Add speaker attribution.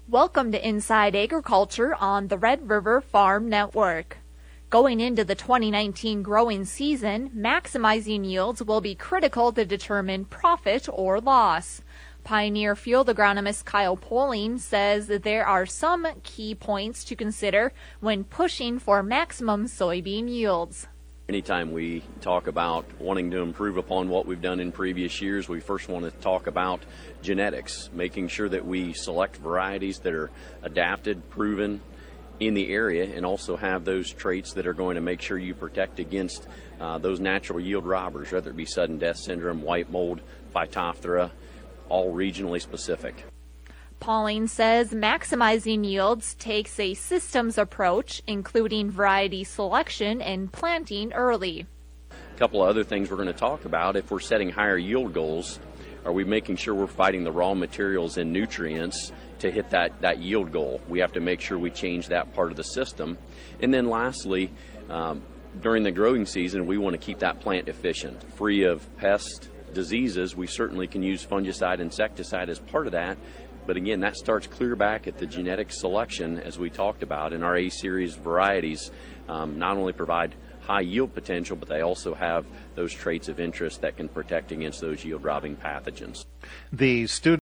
Speaker 1: Welcome to Inside Agriculture on the Red River Farm Network. Going into the 2019 growing season, maximizing yields will be critical to determine profit or loss. Pioneer field agronomist Kyle Poling says that there are some key points to consider when pushing for maximum soybean yields.
Speaker 2: Anytime we talk about wanting to improve upon what we've done in previous years, we first want to talk about genetics, making sure that we select varieties that are adapted, proven in the area, and also have those traits that are going to make sure you protect against those natural yield robbers, whether it be sudden death syndrome, white mold, Phytophthora, all regionally specific.
Speaker 1: Poling says maximizing yields takes a systems approach, including variety selection and planting early.
Speaker 2: A couple of other things we're going to talk about: if we're setting higher yield goals, are we making sure we're fighting the raw materials and nutrients to hit that yield goal? We have to make sure we change that part of the system. And then lastly, during the growing season, we want to keep that plant efficient, free of pest diseases. We certainly can use fungicide, insecticide as part of that. But again, that starts clear back at the genetic selection, as we talked about. In our A-series varieties, not only provide high yield potential, but they also have those traits of interest that can protect against those yield robbing pathogens.
Speaker 3: The student